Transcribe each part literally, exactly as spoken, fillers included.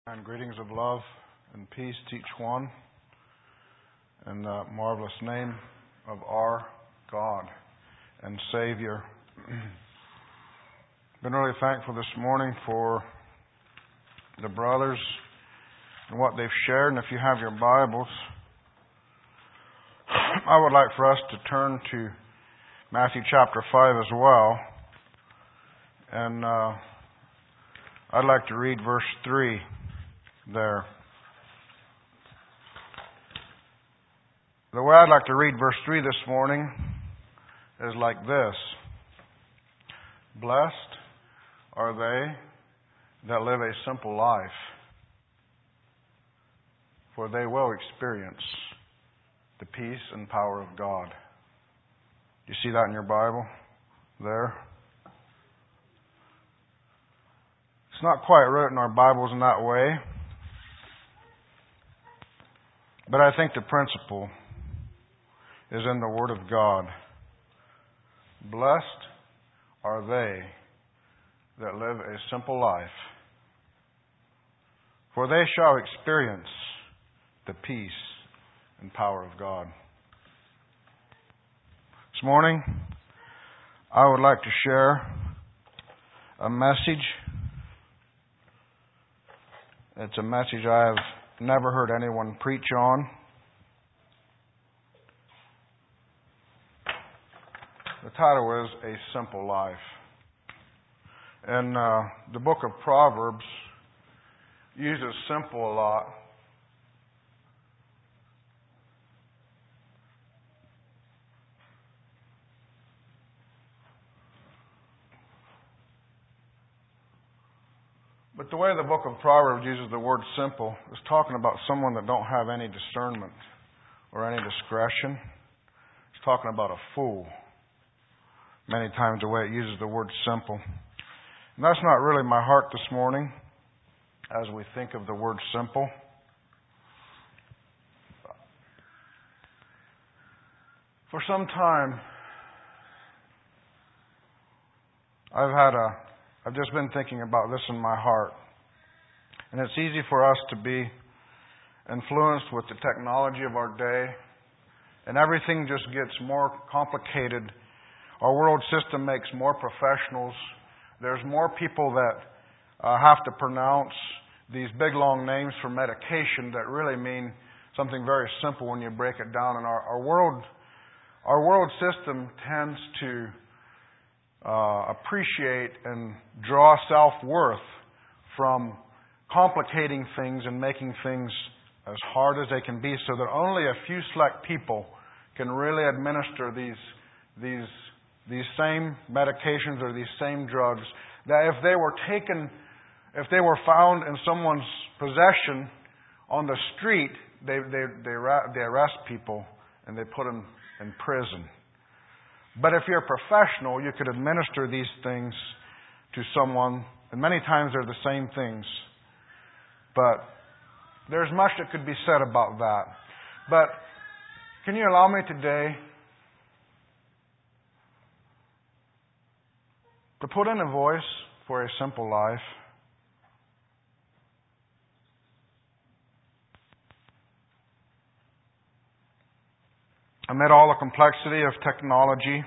And greetings of love and peace to each one in the marvelous name of our God and Savior. Been really thankful this morning for the brothers and what they've shared. And if you have your Bibles, I would like for us to turn to Matthew chapter five as well. And uh, I'd like to read verse three there. The way I'd like to read verse three this morning is like this. Blessed are they that live a simple life, for they will experience the peace and power of God. Do you see that in your Bible there? It's not quite written in our Bibles in that way, but I think the principle is in the Word of God. Blessed are they that live a simple life, for they shall experience the peace and power of God. This morning, I would like to share a message. It's a message I have never heard anyone preach on. The title is A Simple Life. And uh, the book of Proverbs uses simple a lot. But the way the book of Proverbs uses the word simple is talking about someone that don't have any discernment or any discretion. It's talking about a fool. Many times the way it uses the word simple. And that's not really my heart this morning as we think of the word simple. For some time, I've had a I've just been thinking about this in my heart. And it's easy for us to be influenced with the technology of our day. And everything just gets more complicated. Our world system makes more professionals. There's more people that uh, have to pronounce these big long names for medication that really mean something very simple when you break it down. And our, our world, our world system tends to Uh, appreciate and draw self-worth from complicating things and making things as hard as they can be so that only a few select people can really administer these these these same medications or these same drugs that if they were taken, if they were found in someone's possession on the street, they they they, they arrest people and they put them in prison. But if you're a professional, you could administer these things to someone, and many times they're the same things. But there's much that could be said about that. But can you allow me today to put in a voice for a simple life? Amid all the complexity of technology,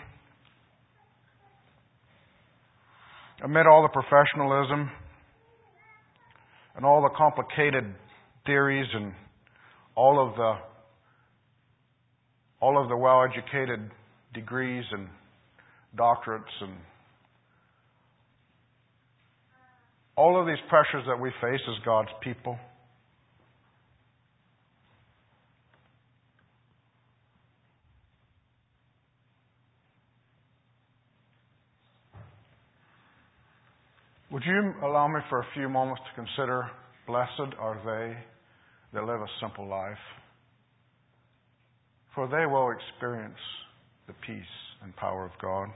amid all the professionalism and all the complicated theories and all of the all of the well-educated degrees and doctorates and all of these pressures that we face as God's people, would you allow me for a few moments to consider, blessed are they that live a simple life, for they will experience the peace and power of God.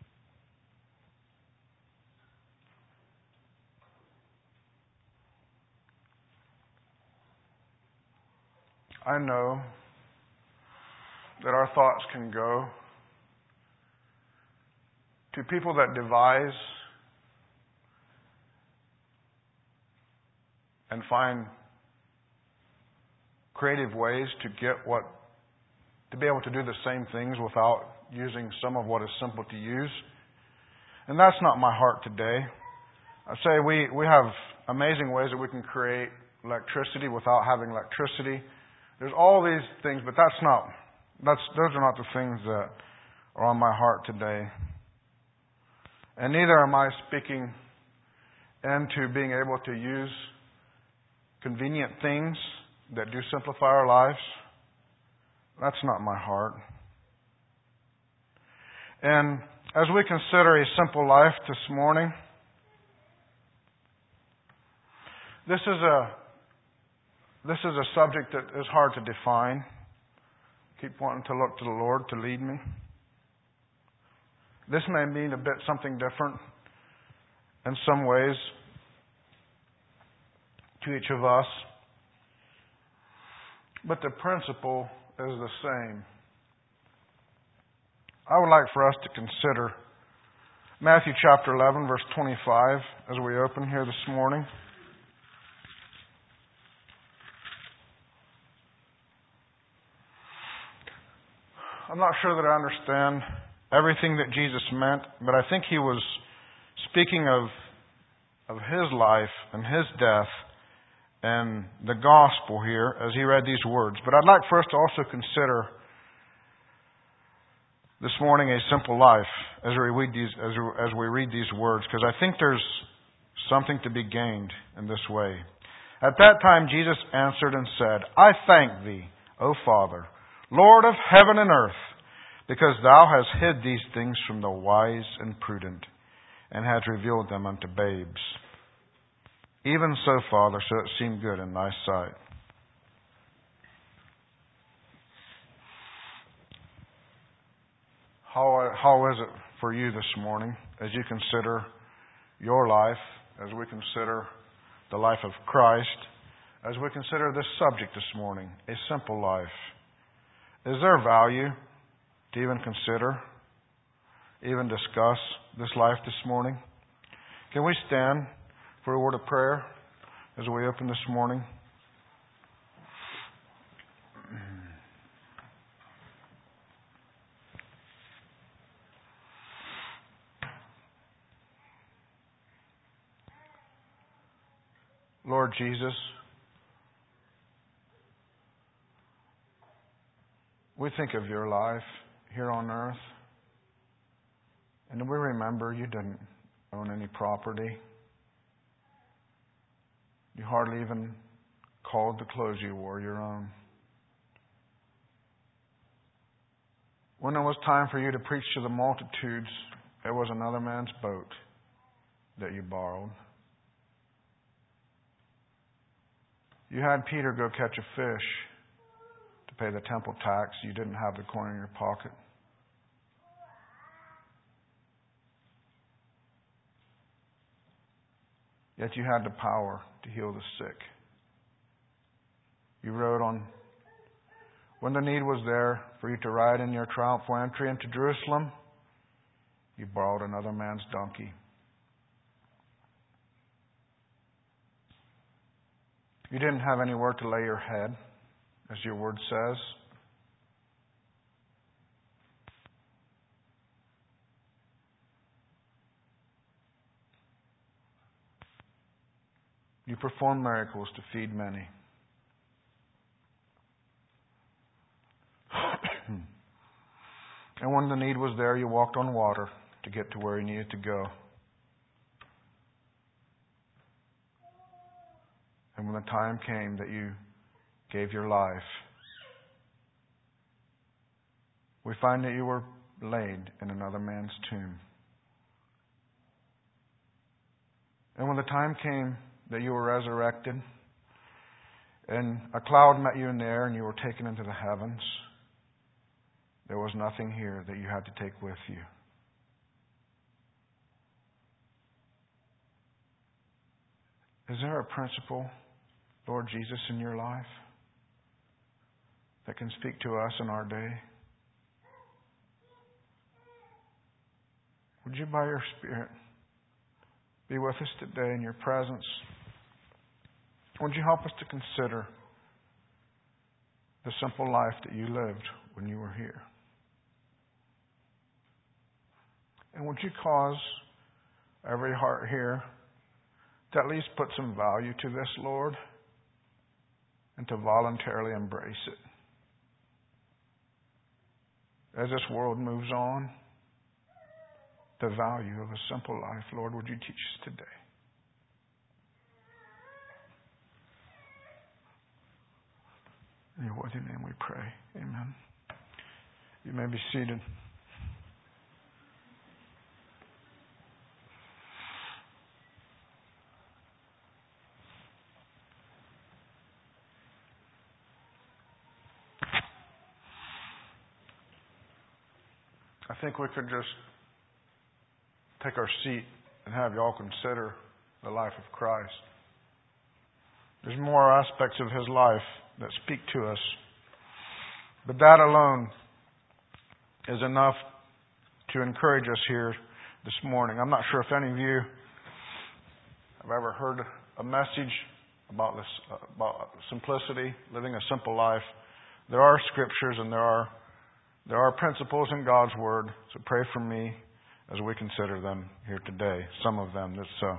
I know that our thoughts can go to people that devise and find creative ways to get what, to be able to do the same things without using some of what is simple to use. And that's not my heart today. I say we, we have amazing ways that we can create electricity without having electricity. There's all these things, but that's not, that's, those are not the things that are on my heart today. And neither am I speaking into being able to use convenient things that do simplify our lives. That's not my heart. And as we consider a simple life this morning, this is a this is a subject that is hard to define. Keep wanting to look to the Lord to lead me. This may mean a bit something different in some ways to each of us, but the principle is the same. I would like for us to consider Matthew chapter eleven, verse twenty-five, as we open here this morning. I'm not sure that I understand everything that Jesus meant, but I think He was speaking of, of His life and His death and the gospel here as He read these words. But I'd like for us to also consider this morning a simple life as we read these, as we, as we read these words, because I think there's something to be gained in this way. At that time Jesus answered and said, I thank Thee, O Father, Lord of heaven and earth, because Thou hast hid these things from the wise and prudent, and hast revealed them unto babes. Even so, Father, so it seemed good in Thy sight. How, how is it for you this morning as you consider your life, as we consider the life of Christ, as we consider this subject this morning, a simple life? Is there value to even consider, even discuss this life this morning? Can we stand for a word of prayer as we open this morning? Lord Jesus, we think of Your life here on earth, and we remember You didn't own any property. You hardly even called the clothes You wore Your own. When it was time for You to preach to the multitudes, it was another man's boat that You borrowed. You had Peter go catch a fish to pay the temple tax. You didn't have the coin in your pocket. Yet You had the power to heal the sick. You rode on, when the need was there for You to ride in Your triumphal entry into Jerusalem, You borrowed another man's donkey. You didn't have anywhere to lay Your head, as Your word says. You performed miracles to feed many. And when the need was there, You walked on water to get to where You needed to go. And when the time came that You gave Your life, we find that You were laid in another man's tomb. And when the time came that You were resurrected, and a cloud met You in the air and You were taken into the heavens, there was nothing here that You had to take with You. Is there a principle, Lord Jesus, in Your life that can speak to us in our day? Would You, by Your Spirit, be with us today in Your presence? Would you help us to consider the simple life that you lived when you were here? And would you cause every heart here to at least put some value to this, Lord, and to voluntarily embrace it? As this world moves on, the value of a simple life, Lord, would you teach us today? In your worthy name we pray. Amen. You may be seated. I think we could just take our seat and have y'all consider the life of Christ. There's more aspects of His life that speak to us. But that alone is enough to encourage us here this morning. I'm not sure if any of you have ever heard a message about this, about simplicity, living a simple life. There are scriptures and there are there are principles in God's Word. So pray for me as we consider them here today. Some of them. It's a,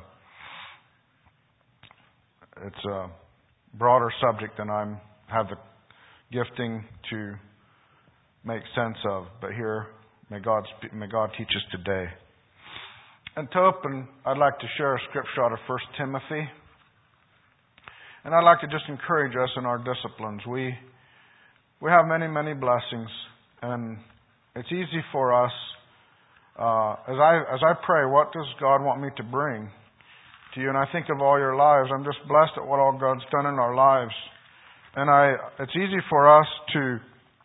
it's a broader subject than I have the gifting to make sense of. But here, may God speak, may God teach us today. And to open, I'd like to share a scripture out of First Timothy. And I'd like to just encourage us in our disciplines. We we have many, many blessings. And it's easy for us, uh, as I as I pray, what does God want me to bring to you? And I think of all your lives. I'm just blessed at what all God's done in our lives. And I, it's easy for us to,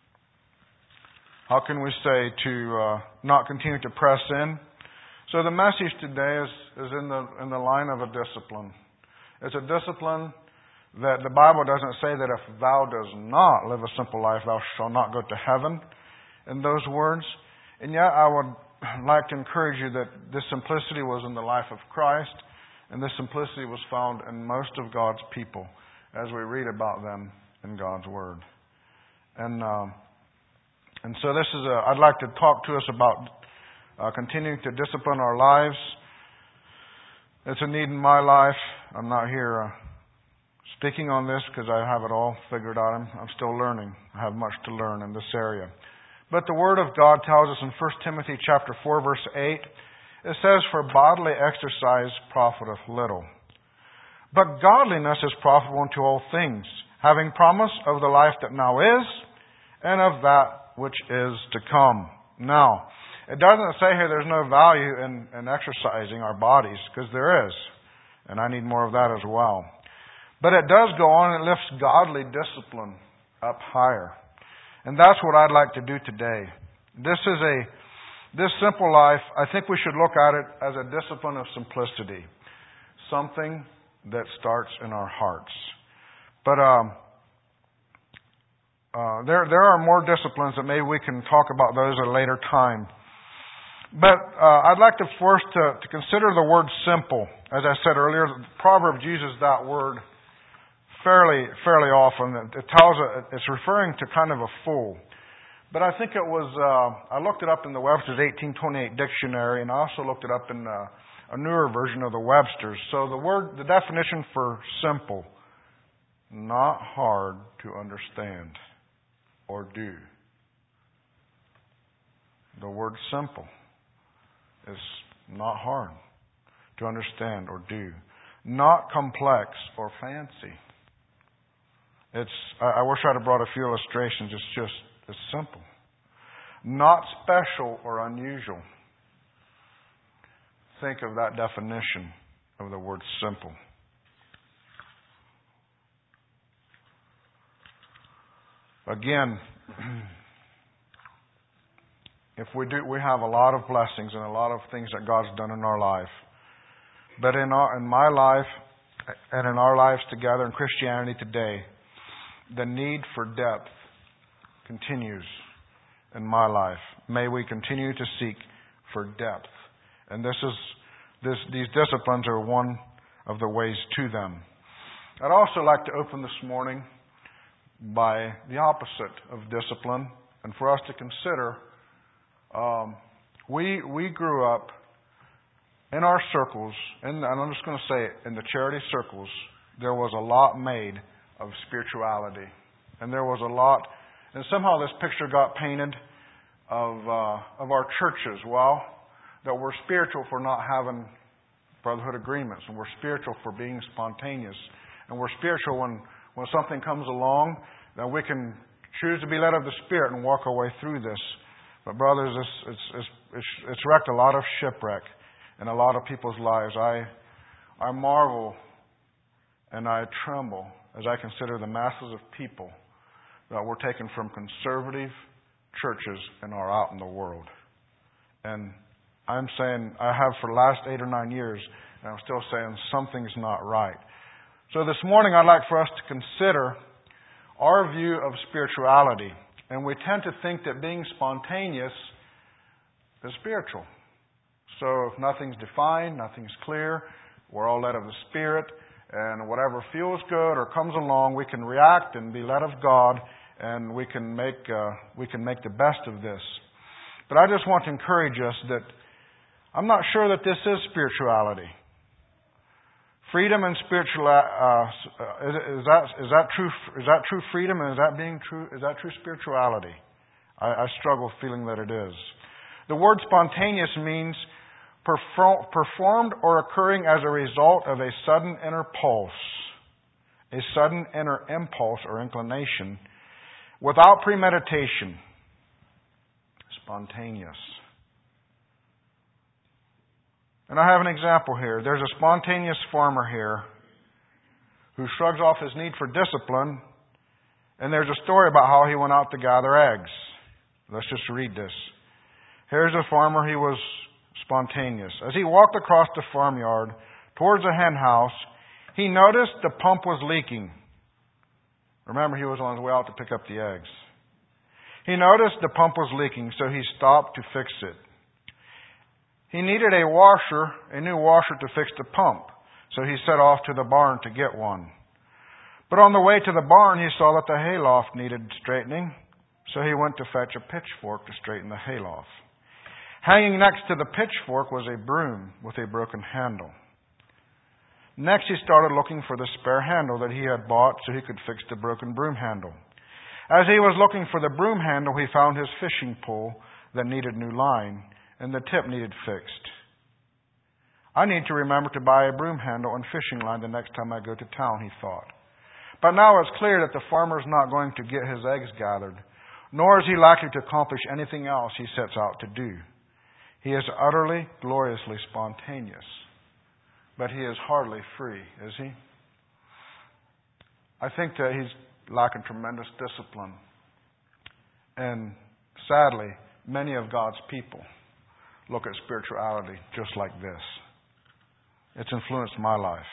how can we say, to uh, not continue to press in. So the message today is, is in the in the line of a discipline. It's a discipline that the Bible doesn't say that if thou does not live a simple life, thou shalt not go to heaven. In those words. And yet I would like to encourage you that this simplicity was in the life of Christ, and this simplicity was found in most of God's people as we read about them in God's Word. And um, and so this is a, I'd like to talk to us about uh, continuing to discipline our lives. It's a need in my life. I'm not here uh, speaking on this because I have it all figured out. I'm, I'm still learning. I have much to learn in this area. But the Word of God tells us in First Timothy chapter four, verse eight, it says, "For bodily exercise profiteth little, but godliness is profitable unto all things, having promise of the life that now is, and of that which is to come." Now, it doesn't say here there's no value in, in exercising our bodies, because there is. And I need more of that as well. But it does go on and it lifts godly discipline up higher. And that's what I'd like to do today. This is a, this simple life, I think we should look at it as a discipline of simplicity. Something that starts in our hearts. But um, uh, there, there are more disciplines that maybe we can talk about those at a later time. But uh, I'd like to first to, to consider the word simple. As I said earlier, the Proverbs uses that word fairly fairly often. It tells it's referring to kind of a fool. But I think it was, uh, I looked it up in the Webster's eighteen twenty-eight dictionary, and I also looked it up in uh, a newer version of the Webster's. So the word, the definition for simple, not hard to understand or do. The word simple is not hard to understand or do. Not complex or fancy. It's, I wish I'd have brought a few illustrations. It's just, it's simple. Not special or unusual. Think of that definition of the word simple. Again, if we do, we have a lot of blessings and a lot of things that God's done in our life. But in our, in my life and in our lives together in Christianity today, the need for depth continues in my life. May we continue to seek for depth. And this is this these disciplines are one of the ways to them. I'd also like to open this morning by the opposite of discipline, and for us to consider, um, we we grew up in our circles, and I'm just going to say it, in the charity circles, there was a lot made of spirituality. And there was a lot, and somehow this picture got painted of uh, of our churches. Well, that we're spiritual for not having brotherhood agreements, and we're spiritual for being spontaneous, and we're spiritual when, when something comes along, that we can choose to be led of the Spirit and walk our way through this. But brothers, it's it's it's, it's, it's wrecked a lot of shipwreck in a lot of people's lives. I I marvel and I tremble as I consider the masses of people that were taken from conservative churches and are out in the world. And I'm saying, I have for the last eight or nine years, and I'm still saying something's not right. So this morning I'd like for us to consider our view of spirituality. And we tend to think that being spontaneous is spiritual. So if nothing's defined, nothing's clear, we're all led of the Spirit, and whatever feels good or comes along, we can react and be led of God, and we can make uh, we can make the best of this. But I just want to encourage us that I'm not sure that this is spirituality. Freedom and spiritual uh, is, is that is that true? Is that true freedom? And is that being true? Is that true spirituality? I, I struggle feeling that it is. The word spontaneous means performed or occurring as a result of a sudden inner pulse, a sudden inner impulse or inclination, without premeditation. Spontaneous. And I have an example here. There's a spontaneous farmer here who shrugs off his need for discipline, and there's a story about how he went out to gather eggs. Let's just read this. Here's a farmer. He was spontaneous. As he walked across the farmyard towards the hen house, he noticed the pump was leaking. Remember, he was on his way out to pick up the eggs. He noticed the pump was leaking, so he stopped to fix it. He needed a washer, a new washer to fix the pump, so he set off to the barn to get one. But on the way to the barn, he saw that the hayloft needed straightening, so he went to fetch a pitchfork to straighten the hayloft. Hanging next to the pitchfork was a broom with a broken handle. Next, he started looking for the spare handle that he had bought so he could fix the broken broom handle. As he was looking for the broom handle, he found his fishing pole that needed new line, and the tip needed fixed. I need to remember to buy a broom handle and fishing line the next time I go to town, he thought. But now it's clear that the farmer's not going to get his eggs gathered, nor is he likely to accomplish anything else he sets out to do. He is utterly, gloriously spontaneous. But he is hardly free, is he? I think that he's lacking tremendous discipline. And sadly, many of God's people look at spirituality just like this. It's influenced my life.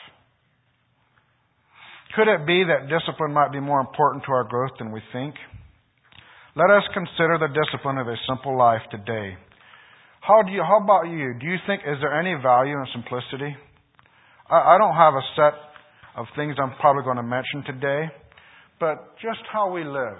Could it be that discipline might be more important to our growth than we think? Let us consider the discipline of a simple life today. How do you? How about you? Do you think, is there any value in simplicity? I, I don't have a set of things I'm probably going to mention today, but just how we live.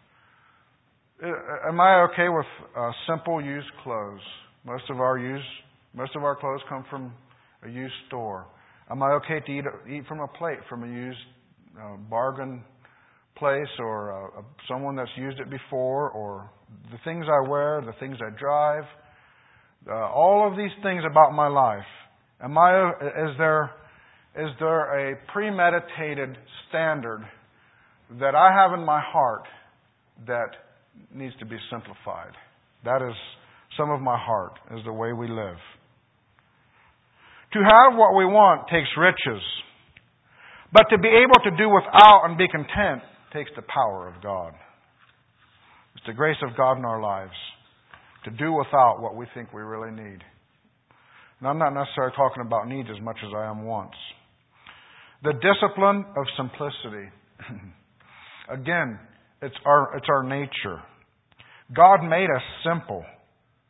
Am I okay with uh, simple used clothes? Most of our used, most of our clothes come from a used store. Am I okay to eat, eat from a plate from a used uh, bargain place, or uh, someone that's used it before, or the things I wear, the things I drive? Uh, all of these things about my life. Am I? Is there? Is there a premeditated standard that I have in my heart that needs to be simplified? That is some of my heart, is the way we live. To have what we want takes riches, but to be able to do without and be content takes the power of God. It's the grace of God in our lives to do without what we think we really need. And I'm not necessarily talking about needs as much as I am wants. The discipline of simplicity. Again, it's our it's our nature. God made us simple.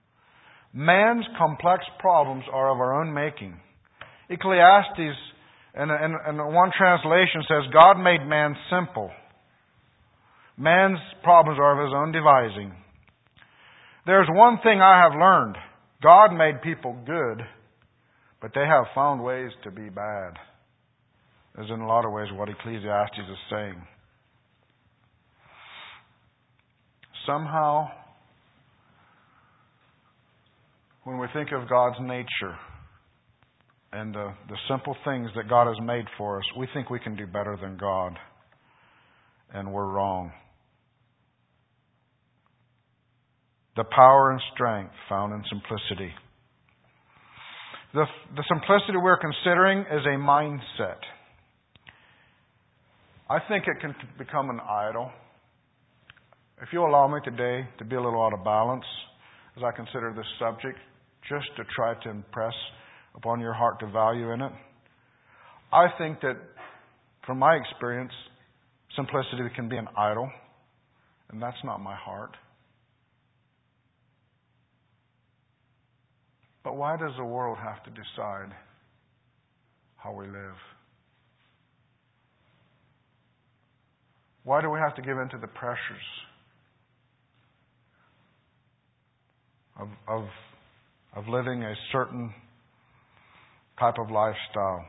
Man's complex problems are of our own making. Ecclesiastes And, and, and one translation says, God made man simple. Man's problems are of his own devising. There's one thing I have learned. God made people good, but they have found ways to be bad. Is in a lot of ways what Ecclesiastes is saying. Somehow, when we think of God's nature and the, the simple things that God has made for us, we think we can do better than God. And we're wrong. The power and strength found in simplicity. The, the simplicity we're considering is a mindset. I think it can become an idol. If you allow me today to be a little out of balance as I consider this subject, just to try to impress upon your heart the value in it, I think that, from my experience, simplicity can be an idol, and that's not my heart. But why does the world have to decide how we live? Why do we have to give in to the pressures of, of, of living a certain type of lifestyle?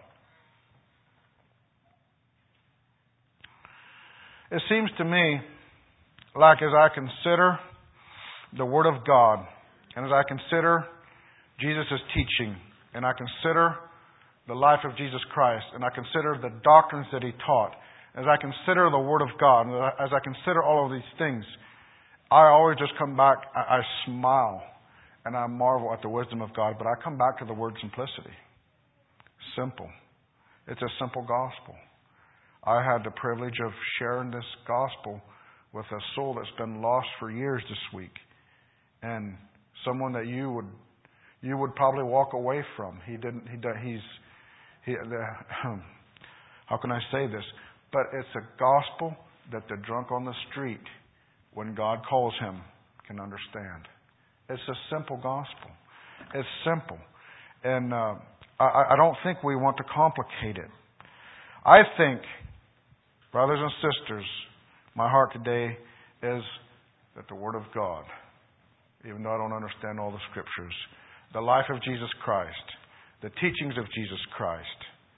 It seems to me like as I consider the Word of God, and as I consider Jesus' teaching, and I consider the life of Jesus Christ, and I consider the doctrines that He taught, as I consider the Word of God, and as I consider all of these things, I always just come back, I, I smile, and I marvel at the wisdom of God, but I come back to the word simplicity. Simple. It's a simple gospel. I had the privilege of sharing this gospel with a soul that's been lost for years this week, and someone that you would you would probably walk away from. He didn't. He he's he. The, how can I say this? But it's a gospel that the drunk on the street, when God calls him, can understand. It's a simple gospel. It's simple, and uh, I, I don't think we want to complicate it. I think, brothers and sisters, my heart today is that the Word of God, even though I don't understand all the Scriptures, the life of Jesus Christ, the teachings of Jesus Christ,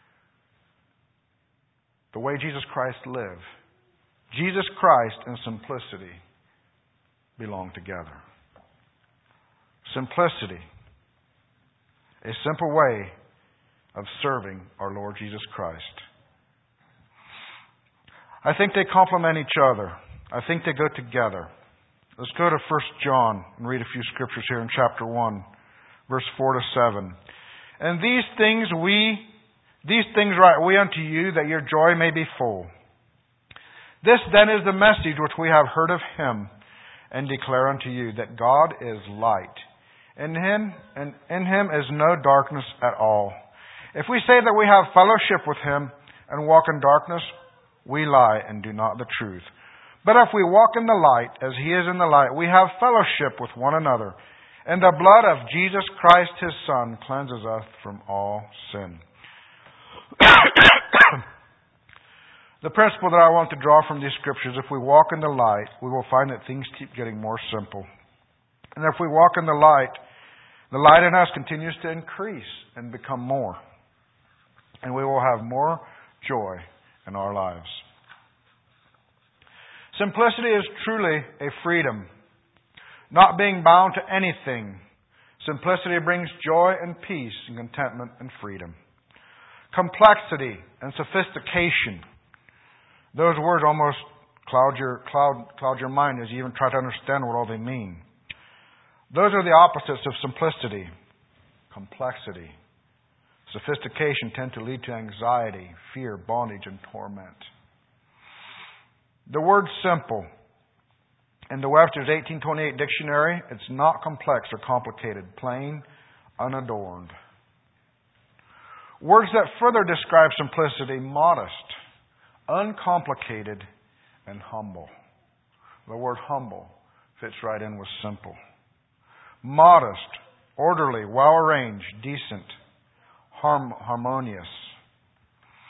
the way Jesus Christ lived, Jesus Christ and simplicity belong together. Simplicity, a simple way of serving our Lord Jesus Christ. I think they complement each other. I think they go together. Let's go to First John and read a few scriptures here in chapter one, verse four to seven. And these things we, these things write we unto you, that your joy may be full. This then is the message which we have heard of Him, and declare unto you, that God is light. In Him, and in Him is no darkness at all. If we say that we have fellowship with Him, and walk in darkness, we lie and do not the truth. But if we walk in the light, as He is in the light, we have fellowship with one another. And the blood of Jesus Christ, His Son, cleanses us from all sin. The principle that I want to draw from these scriptures, if we walk in the light, we will find that things keep getting more simple. And if we walk in the light, the light in us continues to increase and become more. And we will have more joy in our lives. Simplicity is truly a freedom. Not being bound to anything. Simplicity brings joy and peace and contentment and freedom. Complexity and sophistication. Those words almost cloud your, cloud, cloud your mind as you even try to understand what all they mean. Those are the opposites of simplicity. Complexity. Sophistication tend to lead to anxiety, fear, bondage, and torment. The word simple, in the Webster's eighteen twenty-eight dictionary, it's not complex or complicated, plain, unadorned. Words that further describe simplicity: modest, uncomplicated, and humble. The word humble fits right in with simple. Modest, orderly, well-arranged, decent, harm, harmonious.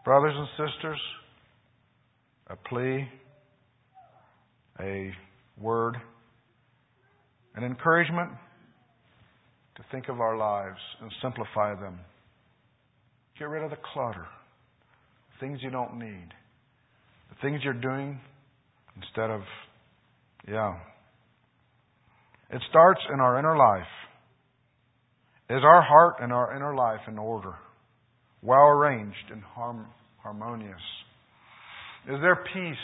Brothers and sisters, a plea, a word, an encouragement to think of our lives and simplify them. Get rid of the clutter, the things you don't need, the things you're doing instead of, yeah. It starts in our inner life. Is our heart and our inner life in order? Well arranged and harm, harmonious? Is there peace?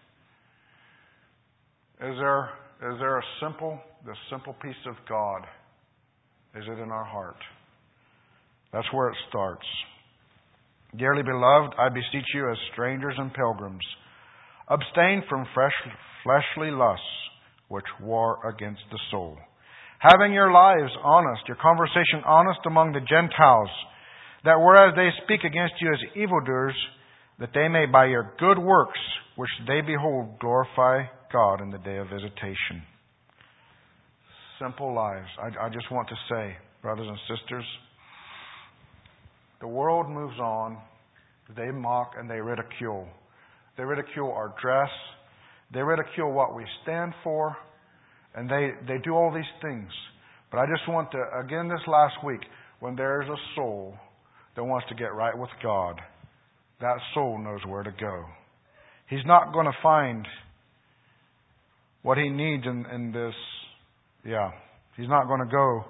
Is there, is there a simple, the simple peace of God? Is it in our heart? That's where it starts. Dearly beloved, I beseech you as strangers and pilgrims, abstain from fresh, fleshly lusts which war against the soul. Having your lives honest, your conversation honest among the Gentiles, that whereas they speak against you as evildoers, that they may by your good works, which they behold, glorify God in the day of visitation. Simple lives. I, I just want to say, brothers and sisters, the world moves on. They mock and they ridicule. They ridicule our dress. They ridicule what we stand for. And they, they do all these things. But I just want to, again this last week, when there is a soul that wants to get right with God, that soul knows where to go. He's not going to find what he needs in, in this, yeah. He's not going to go.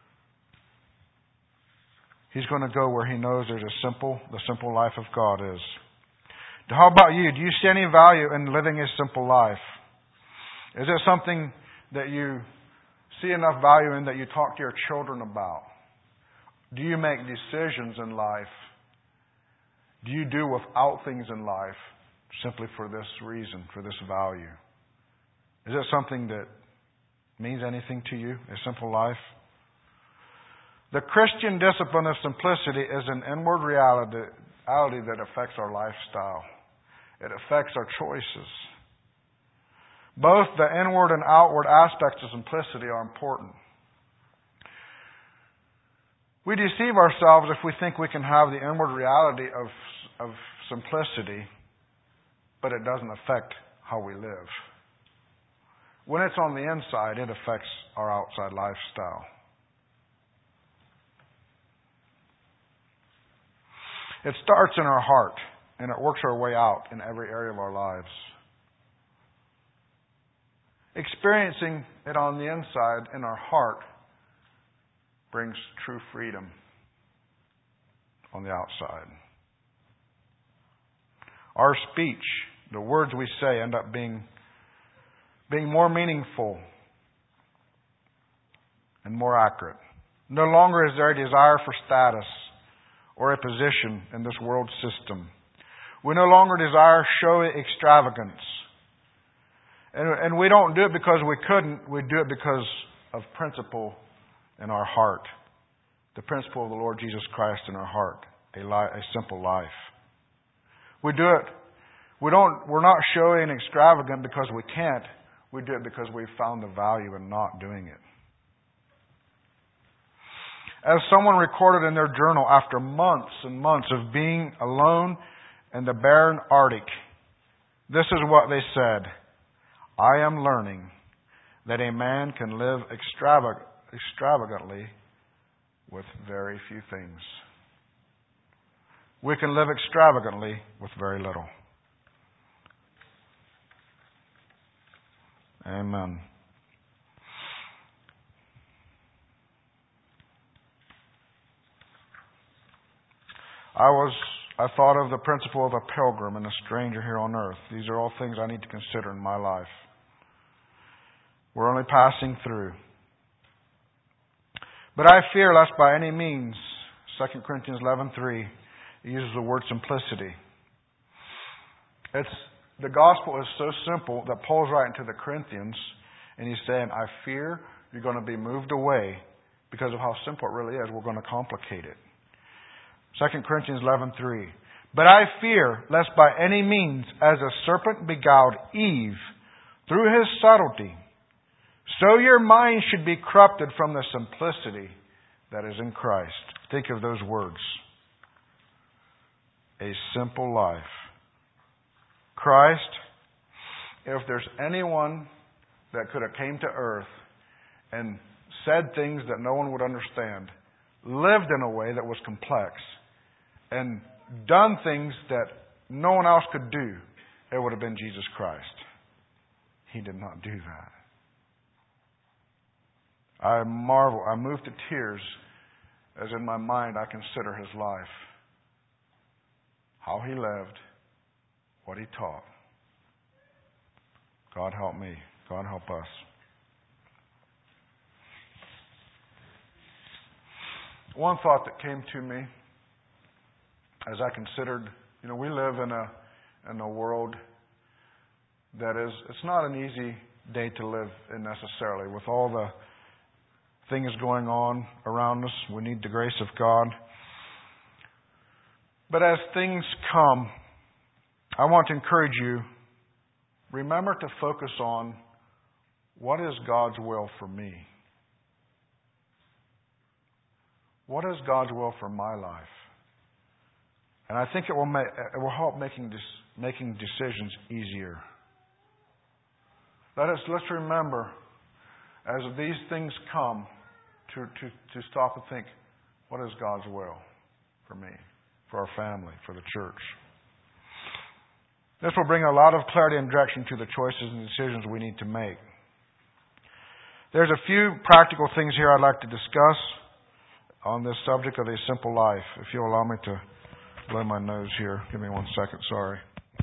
He's going to go where he knows there's a simple, the simple life of God is. How about you? Do you see any value in living a simple life? Is it something that you see enough value in that you talk to your children about? Do you make decisions in life? Do you do without things in life simply for this reason, for this value? Is it something that means anything to you, a simple life? The Christian discipline of simplicity is an inward reality, reality that affects our lifestyle. It affects our choices. Both the inward and outward aspects of simplicity are important. We deceive ourselves if we think we can have the inward reality of, of simplicity, but it doesn't affect how we live. When it's on the inside, it affects our outside lifestyle. It starts in our heart, and it works our way out in every area of our lives. Experiencing it on the inside, in our heart, brings true freedom on the outside. Our speech, the words we say, end up being, being more meaningful and more accurate. No longer is there a desire for status or a position in this world system. We no longer desire showy extravagance. And, and we don't do it because we couldn't. We do it because of principle in our heart. The principle of the Lord Jesus Christ in our heart. A, li- a simple life. We do it. We don't, we're not showy and extravagant because we can't. We do it because we've found the value in not doing it. As someone recorded in their journal after months and months of being alone in the barren Arctic, this is what they said: I am learning that a man can live extravag- extravagantly with very few things. We can live extravagantly with very little. Amen. I was, I thought of the principle of a pilgrim and a stranger here on earth. These are all things I need to consider in my life. We're only passing through. But I fear lest by any means, Second Corinthians eleven three, it uses the word simplicity. It's, the gospel is so simple that Paul's writing to the Corinthians and he's saying, I fear you're going to be moved away because of how simple it really is. We're going to complicate it. Second Corinthians eleven three. But I fear lest by any means, as a serpent beguiled Eve through his subtlety, so your mind should be corrupted from the simplicity that is in Christ. Think of those words. a simple life. Christ, if there's anyone that could have came to earth and said things that no one would understand, lived in a way that was complex, and done things that no one else could do, it would have been Jesus Christ. He did not do that. I marvel, I move to tears as in my mind I consider His life. How He lived, what He taught. God help me. God help us. One thought that came to me as I considered, you know, we live in a in a world that is, it's not an easy day to live in necessarily. With all the things going on around us, we need the grace of God. But as things come, I want to encourage you, remember to focus on what is God's will for me. What is God's will for my life? And I think it will make, it will help making making decisions easier. Let us let's remember, as these things come, to, to, to stop and think, what is God's will for me, for our family, for the church? This will bring a lot of clarity and direction to the choices and decisions we need to make. There's a few practical things here I'd like to discuss on this subject of a simple life. If you'll allow me to blow my nose here. Give me one second, sorry.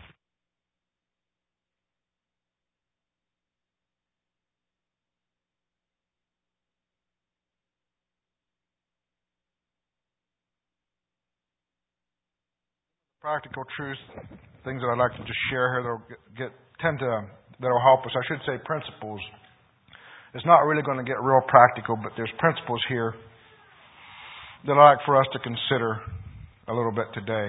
Practical truths, things that I'd like to just share here that'll get tend to that'll help us. I should say principles. It's not really going to get real practical, but there's principles here that I'd like for us to consider a little bit today.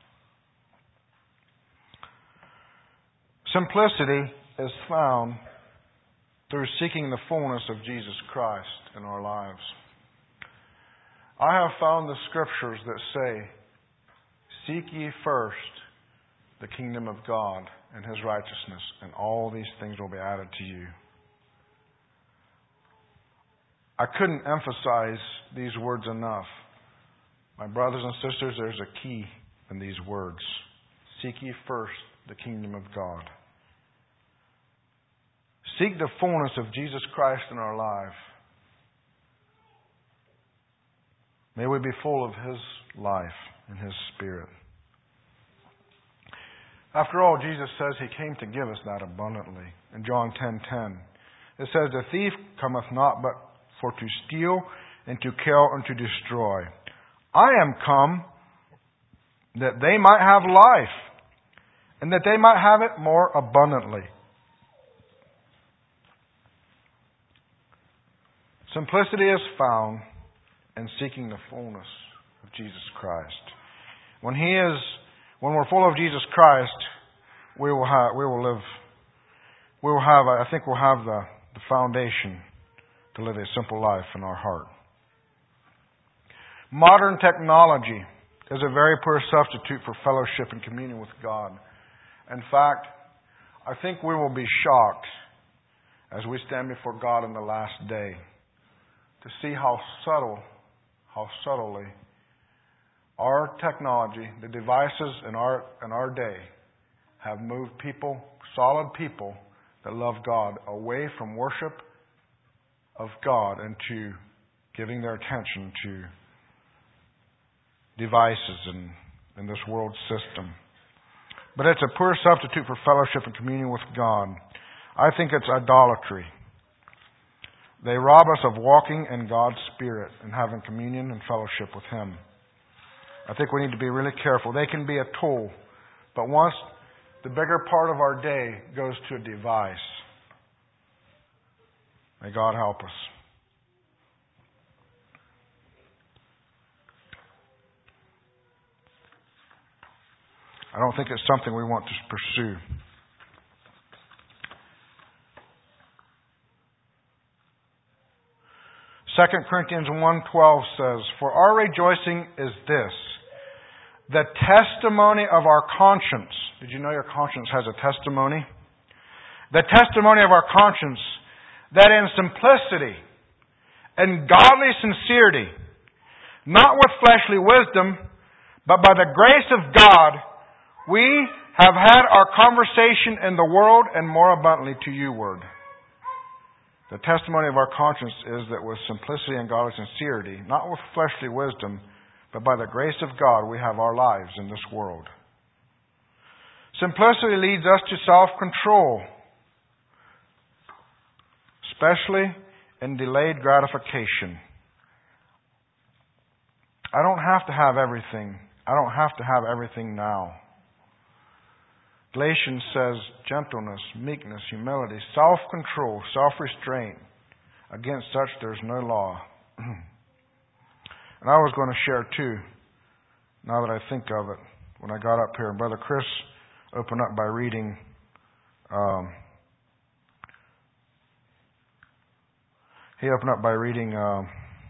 Simplicity is found through seeking the fullness of Jesus Christ in our lives. I have found the scriptures that say, "Seek ye first the kingdom of God and His righteousness, and all these things will be added to you." I couldn't emphasize these words enough. My brothers and sisters, there's a key in these words. Seek ye first the kingdom of God. Seek the fullness of Jesus Christ in our life. May we be full of His life and His Spirit. After all, Jesus says He came to give us that abundantly. In John ten ten, it says, "The thief cometh not but for to steal and to kill and to destroy. I am come that they might have life, and that they might have it more abundantly." Simplicity is found in seeking the fullness of Jesus Christ. When He is, when we're full of Jesus Christ, we will have, we will live, we will have, I think we'll have the, the foundation to live a simple life in our heart. Modern technology is a very poor substitute for fellowship and communion with God. In fact, I think we will be shocked as we stand before God in the last day to see how subtle, how subtly our technology, the devices in our in our day, have moved people, solid people that love God, away from worship of God and to giving their attention to devices in, in this world system. But it's a poor substitute for fellowship and communion with God. I think it's idolatry. They rob us of walking in God's Spirit and having communion and fellowship with Him. I think we need to be really careful. They can be a tool, but once the bigger part of our day goes to a device, may God help us. I don't think it's something we want to pursue. Second Corinthians one twelve says, "For our rejoicing is this, the testimony of our conscience. Did you know your conscience has a testimony? The testimony of our conscience, that in simplicity and godly sincerity, not with fleshly wisdom, but by the grace of God, we have had our conversation in the world and more abundantly to you word. The testimony of our conscience is that with simplicity and godly sincerity, not with fleshly wisdom, but by the grace of God, we have our lives in this world. Simplicity leads us to self-control, especially in delayed gratification. I don't have to have everything. I don't have to have everything now. Galatians says gentleness, meekness, humility, self-control, self-restraint. Against such there is no law. And I was going to share too, now that I think of it, when I got up here. Brother Chris opened up by reading um, he opened up by reading um,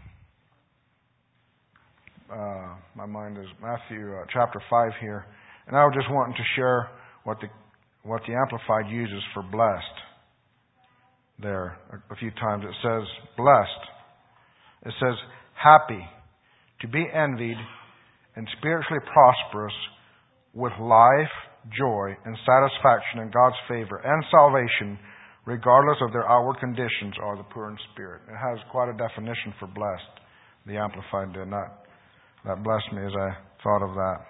uh, my mind is Matthew uh, chapter five here. And I was just wanting to share what the what the Amplified uses for blessed there a, a few times. It says blessed. It says happy, to be envied, and spiritually prosperous with life, joy, and satisfaction in God's favor and salvation, regardless of their outward conditions, are the poor in spirit. It has quite a definition for blessed. The Amplified did. That, that blessed me as I thought of that.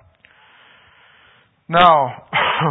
Now,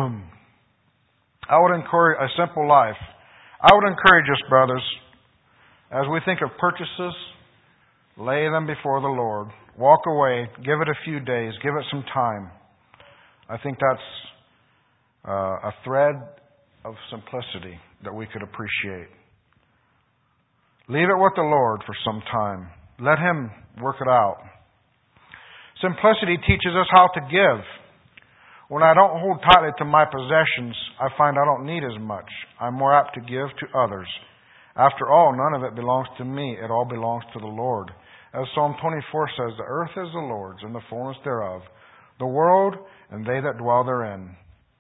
I would encourage a simple life. I would encourage us, brothers, as we think of purchases, lay them before the Lord. Walk away. Give it a few days. Give it some time. I think that's uh, a thread of simplicity that we could appreciate. Leave it with the Lord for some time. Let Him work it out. Simplicity teaches us how to give. When I don't hold tightly to my possessions, I find I don't need as much. I'm more apt to give to others. After all, none of it belongs to me. It all belongs to the Lord. As Psalm twenty-four says, the earth is the Lord's and the fullness thereof, the world and they that dwell therein.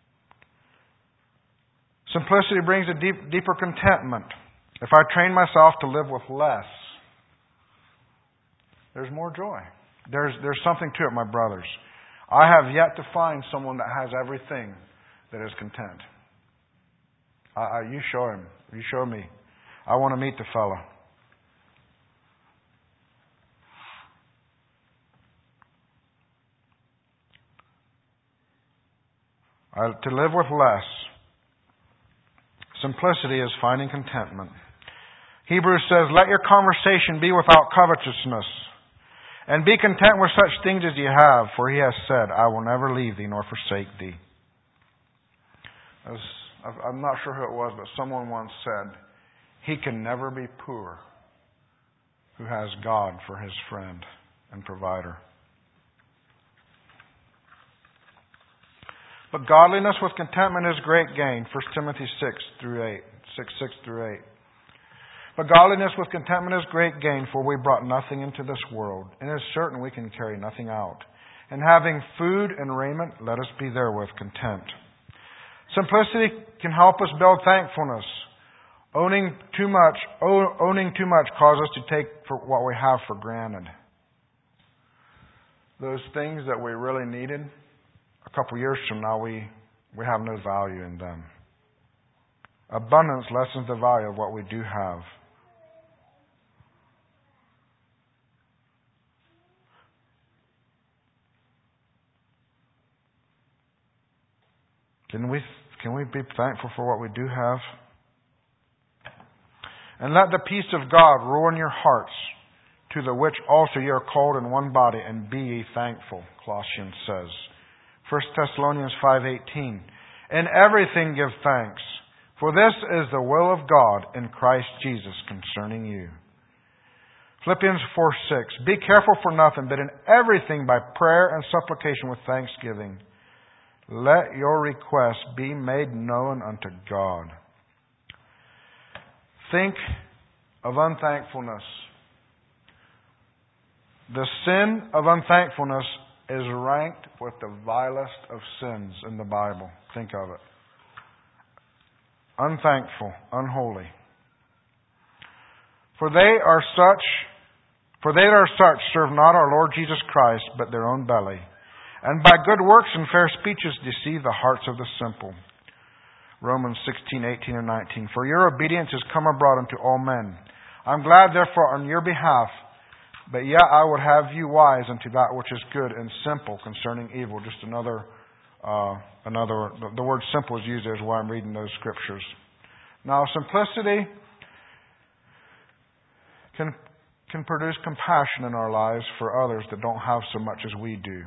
Simplicity brings a deep, deeper contentment. If I train myself to live with less, there's more joy. There's, there's something to it, my brothers. I have yet to find someone that has everything that is content. I, I, you show him. You show me. I want to meet the fellow. I, to live with less. Simplicity is finding contentment. Hebrews says, let your conversation be without covetousness. And be content with such things as you have, for He has said, I will never leave thee nor forsake thee. As, I'm not sure who it was, but someone once said, he can never be poor who has God for his friend and provider. But godliness with contentment is great gain. First Timothy six through eight. six, six through eight. But godliness with contentment is great gain, for we brought nothing into this world, and it is certain we can carry nothing out. And having food and raiment, let us be therewith content. Simplicity can help us build thankfulness. Owning too much, owning too much causes us to take for what we have for granted. Those things that we really needed, a couple years from now, we, we have no value in them. Abundance lessens the value of what we do have. Can we, can we be thankful for what we do have? And let the peace of God rule in your hearts, to the which also ye are called in one body, and be ye thankful, Colossians says. First Thessalonians five eighteen. In everything give thanks, for this is the will of God in Christ Jesus concerning you. Philippians four six. Be careful for nothing, but in everything by prayer and supplication with thanksgiving, let your requests be made known unto God. Think of unthankfulness. The sin of unthankfulness is ranked with the vilest of sins in the Bible. Think of it. Unthankful, unholy. For they are such, for they that are such serve not our Lord Jesus Christ, but their own belly, and by good works and fair speeches deceive the hearts of the simple. Romans sixteen, eighteen, and nineteen. For your obedience is come abroad unto all men. I am glad therefore on your behalf, but yet I would have you wise unto that which is good, and simple concerning evil. Just another, uh, another. The word simple is used there, is why I'm reading those scriptures. Now, simplicity can can produce compassion in our lives for others that don't have so much as we do.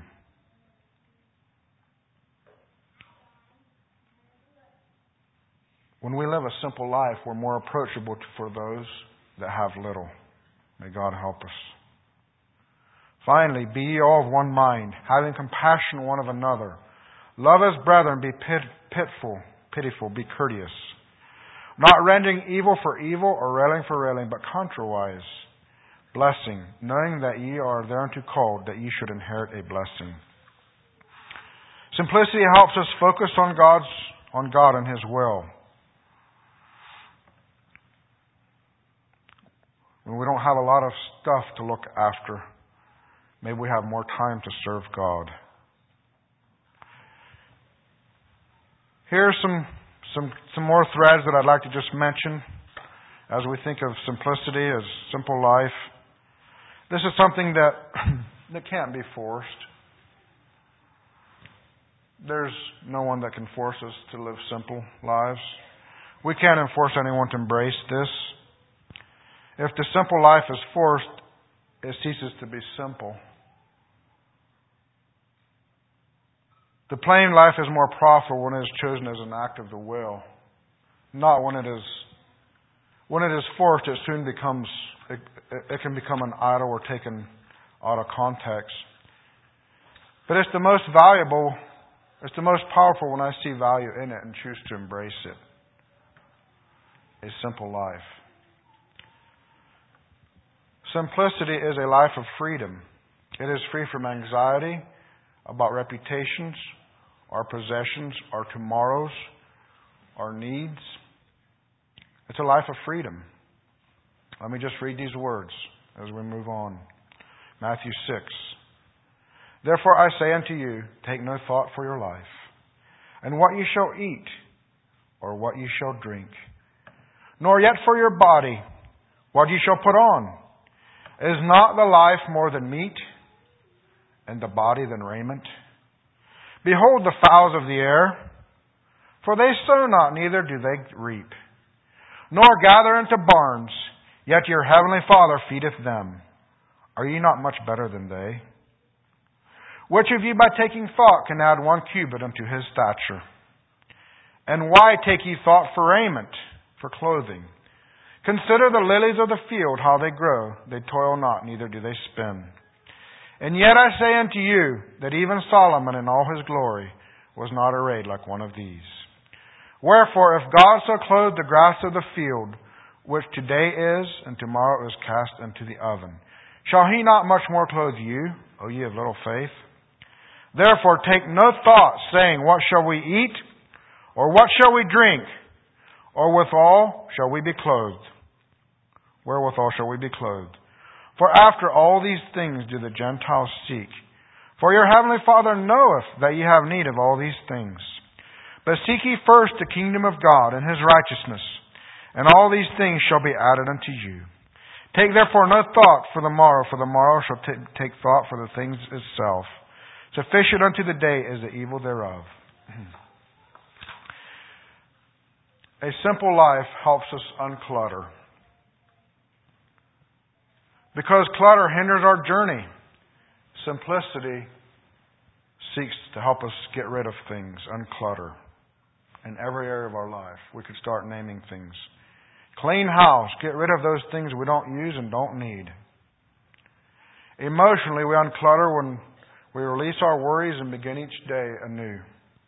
When we live a simple life, we're more approachable for those that have little. May God help us. Finally, be ye all of one mind, having compassion one of another. Love as brethren, be pit, pitful, pitiful, be courteous. Not rendering evil for evil or railing for railing, but contrariwise, blessing, knowing that ye are thereunto called, that ye should inherit a blessing. Simplicity helps us focus on God's on God and His will. When we don't have a lot of stuff to look after, maybe we have more time to serve God. Here are some, some, some more threads that I'd like to just mention as we think of simplicity as simple life. This is something that, that can't be forced. There's no one that can force us to live simple lives. We can't enforce anyone to embrace this. If the simple life is forced, it ceases to be simple. The plain life is more profitable when it is chosen as an act of the will, not when it is when it is forced. It soon becomes it, it can become an idol or taken out of context. But it's the most valuable. It's the most powerful when I see value in it and choose to embrace it. A simple life. Simplicity is a life of freedom. It is free from anxiety about reputations, our possessions, our tomorrows, our needs. It's a life of freedom. Let me just read these words as we move on. Matthew six. Therefore I say unto you, take no thought for your life, and what ye shall eat, or what ye shall drink, nor yet for your body, what ye shall put on. Is not the life more than meat, and the body than raiment? Behold the fowls of the air, for they sow not, neither do they reap, nor gather into barns, yet your heavenly Father feedeth them. Are ye not much better than they? Which of you by taking thought can add one cubit unto his stature? And why take ye thought for raiment, for clothing? Consider the lilies of the field, how they grow. They toil not, neither do they spin. And yet I say unto you, that even Solomon in all his glory was not arrayed like one of these. Wherefore, if God so clothe the grass of the field, which today is, and tomorrow is cast into the oven, shall He not much more clothe you, O ye of little faith? Therefore take no thought, saying, what shall we eat? Or what shall we drink? Or withal shall we be clothed? Wherewithal shall we be clothed? For after all these things do the Gentiles seek. For your heavenly Father knoweth that ye have need of all these things. But seek ye first the kingdom of God and His righteousness, and all these things shall be added unto you. Take therefore no thought for the morrow, for the morrow shall t- take thought for the things itself. Sufficient unto the day is the evil thereof. A simple life helps us unclutter. Because clutter hinders our journey, simplicity seeks to help us get rid of things, unclutter. In every area of our life, we could start naming things. Clean house, get rid of those things we don't use and don't need. Emotionally, we unclutter when we release our worries and begin each day anew.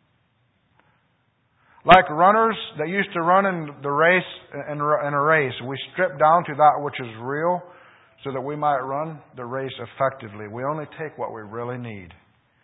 Like runners that used to run in the race in a race, we strip down to that which is real so that we might run the race effectively. We only take what we really need.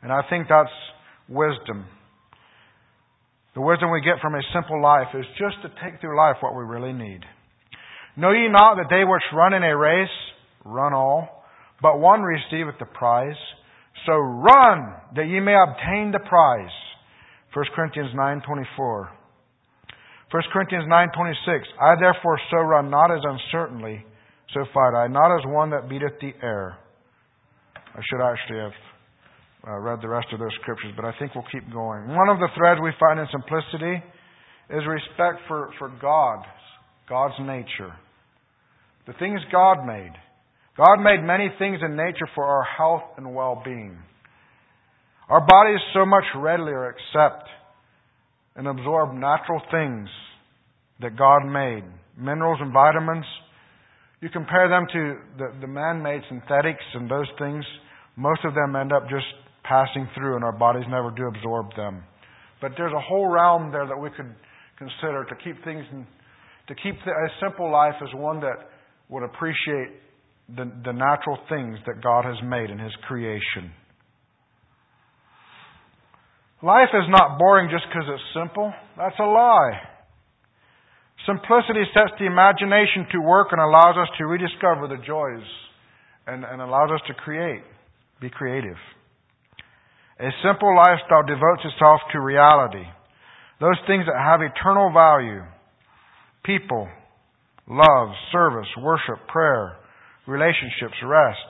And I think that's wisdom. The wisdom we get from a simple life is just to take through life what we really need. Know ye not that they which run in a race run all, but one receiveth the prize? So run, that ye may obtain the prize. First Corinthians nine twenty-four. First Corinthians nine twenty-six. I therefore so run, not as uncertainly, so fight I, not as one that beateth the air. I should actually have uh, read the rest of those scriptures, but I think we'll keep going. One of the threads we find in simplicity is respect for, for God, God's nature. The things God made. God made many things in nature for our health and well-being. Our bodies so much readily accept and absorb natural things that God made. Minerals and vitamins. You compare them to the, the man-made synthetics and those things, most of them end up just passing through and our bodies never do absorb them. But there's a whole realm there that we could consider to keep things, in, to keep a simple life as one that would appreciate the, the natural things that God has made in His creation. Life is not boring just because it's simple. That's a lie. Simplicity sets the imagination to work and allows us to rediscover the joys and, and allows us to create, be creative. A simple lifestyle devotes itself to reality. Those things that have eternal value. People, love, service, worship, prayer, relationships, rest.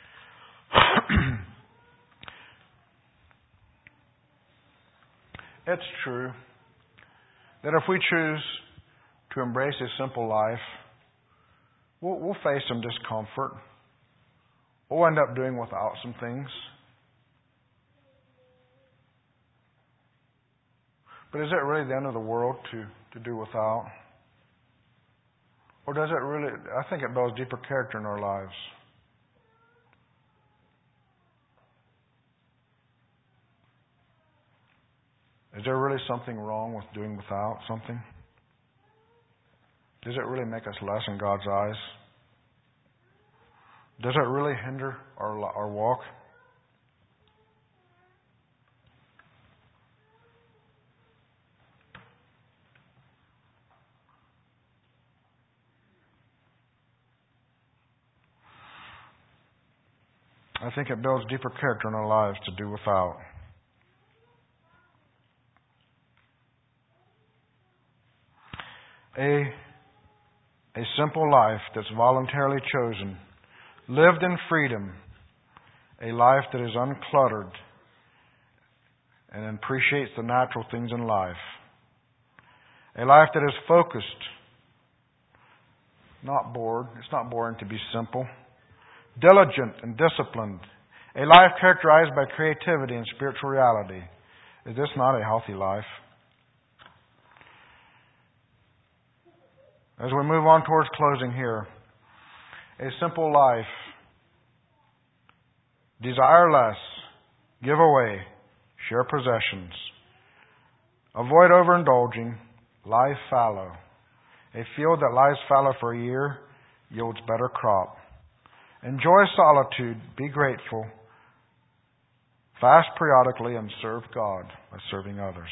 It's true that if we choose to embrace a simple life, we'll, we'll face some discomfort. We'll end up doing without some things. But is it really the end of the world to, to do without? Or does it really, I think it builds deeper character in our lives. Is there really something wrong with doing without something? Does it really make us less in God's eyes? Does it really hinder our, our walk? I think it builds deeper character in our lives to do without. A, a simple life that's voluntarily chosen, lived in freedom, a life that is uncluttered and appreciates the natural things in life. A life that is focused, not bored. It's not boring to be simple. Diligent and disciplined. A life characterized by creativity and spiritual reality. Is this not a healthy life? As we move on towards closing here, a simple life. Desire less. Give away. Share possessions. Avoid overindulging. Lie fallow. A field that lies fallow for a year yields better crop. Enjoy solitude. Be grateful. Fast periodically and serve God by serving others.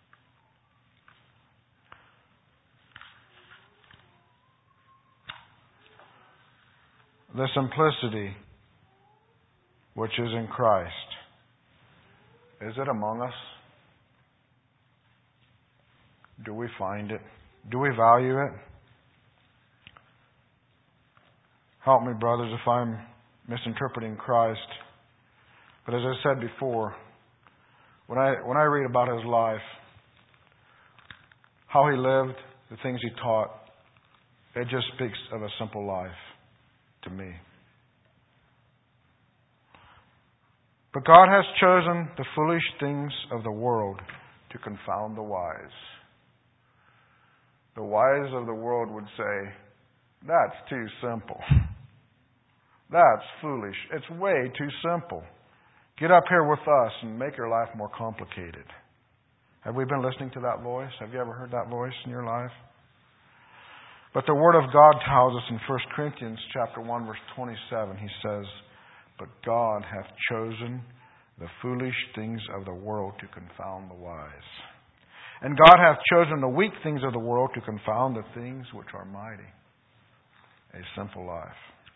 The simplicity which is in Christ. Is it among us? Do we find it? Do we value it? Help me, brothers, if I'm misinterpreting Christ. But as I said before, when I when I read about His life, how He lived, the things He taught, it just speaks of a simple life to me. But God has chosen the foolish things of the world to confound the wise. The wise of the world would say, that's too simple. That's foolish. It's way too simple. Get up here with us and make your life more complicated. Have we been listening to that voice? Have you ever heard that voice in your life? But the Word of God tells us in First Corinthians chapter one, verse twenty-seven, he says, but God hath chosen the foolish things of the world to confound the wise. And God hath chosen the weak things of the world to confound the things which are mighty. A simple life.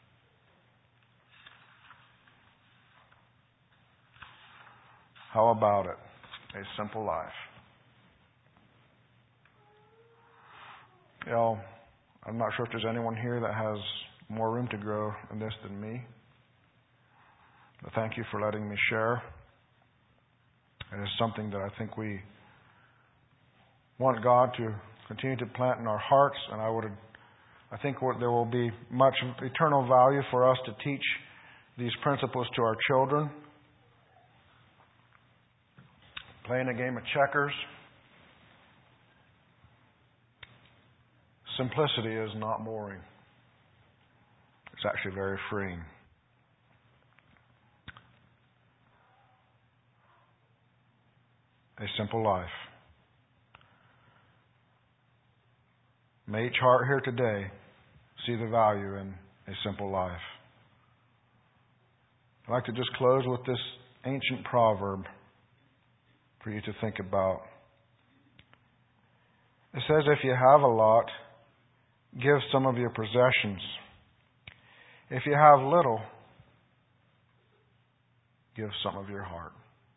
How about it? A simple life. You know, I'm not sure if there's anyone here that has more room to grow in this than me. But thank you for letting me share. It is something that I think we want God to continue to plant in our hearts, and I would, I think there will be much eternal value for us to teach these principles to our children. Playing a game of checkers. Simplicity is not boring. It's actually very freeing. A simple life. May each heart here today see the value in a simple life. I'd like to just close with this ancient proverb for you to think about. It says, if you have a lot, give some of your possessions. If you have little, give some of your heart.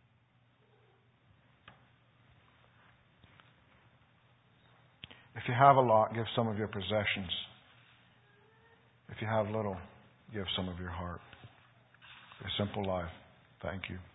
If you have a lot, give some of your possessions. If you have little, give some of your heart. A simple life. Thank you.